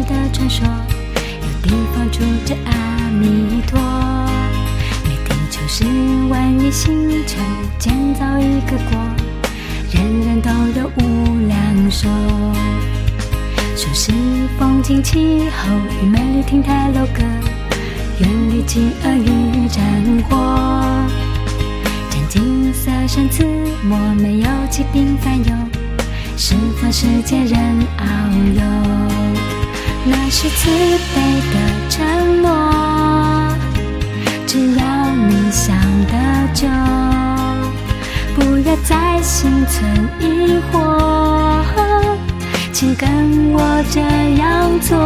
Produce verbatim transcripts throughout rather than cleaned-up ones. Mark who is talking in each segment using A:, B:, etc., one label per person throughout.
A: 的传说，有地方住着阿弥陀。为地球是万亿星球建造一个国，人人都有无量寿。说是风景气候与美丽亭台楼阁，远离饥饿与战火。占金色山刺墨，没有疾病烦忧，十方世界人遨游。那是慈悲的承诺，只要你想得久，不要再心存疑惑，请跟我这样做。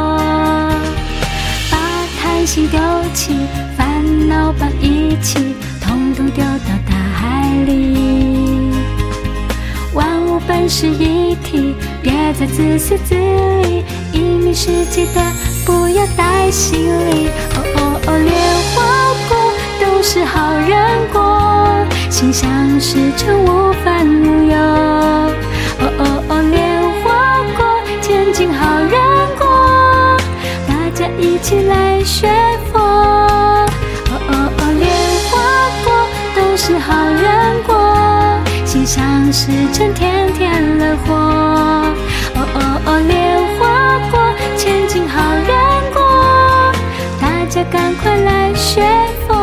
A: 把贪心丢弃，烦恼绑一起，统统丢到大海里。万物本是一体，别再自私自利，一命世界的不要带心里。哦哦哦，莲花果都是好人果，心想事成无烦无忧。哦哦哦，莲花果前进好人果，大家一起来学佛。哦哦哦，莲花果都是好人果，心想事成天天乐活。哦哦哦，莲花果前进好人果，大家赶快来学佛，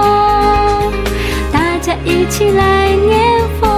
A: 大家一起来念佛。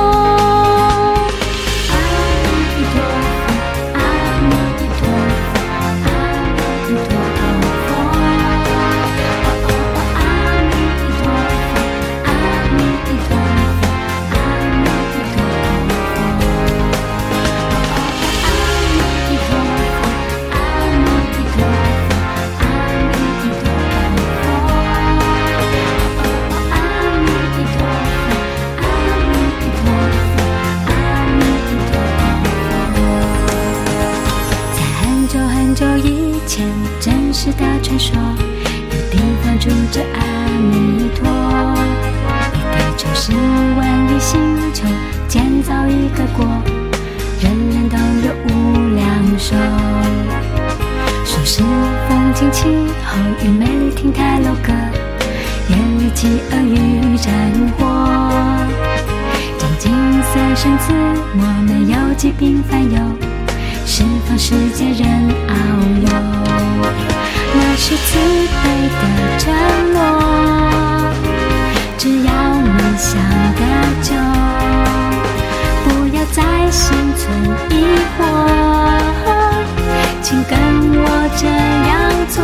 A: 很久以前，真实的传说，有地方住着阿弥陀。为地球是万亿星球建造一个国，人人都有无量寿。说是风景气候与美丽亭台楼阁，远离饥饿与战火。占金色山刺墨，没有疾病烦忧，十方世界人遨游。那是慈悲的承诺，只要你想得久，不要再心存疑惑，请跟我这样做。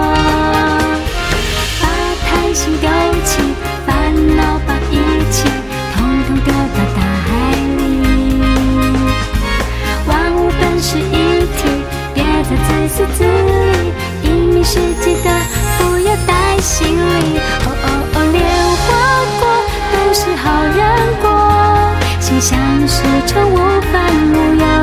A: 把贪心丢弃，烦恼绑一起，统统丢到大海里。万物本是一体，别再自私自利，一命世界的不要带心里。哦哦哦，莲花果都是好人果，心想事成无烦无忧。